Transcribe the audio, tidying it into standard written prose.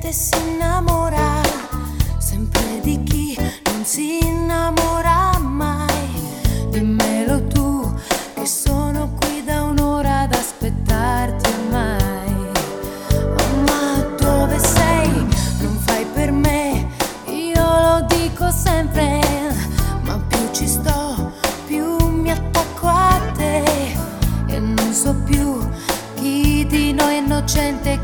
che si innamora sempre di chi non si innamora mai. Dimmelo tu che sono qui da un'ora ad aspettarti ormai. Oh, ma dove sei? Non fai per me, io lo dico sempre, ma più ci sto più mi attacco a te e non so più chi di noi è innocente,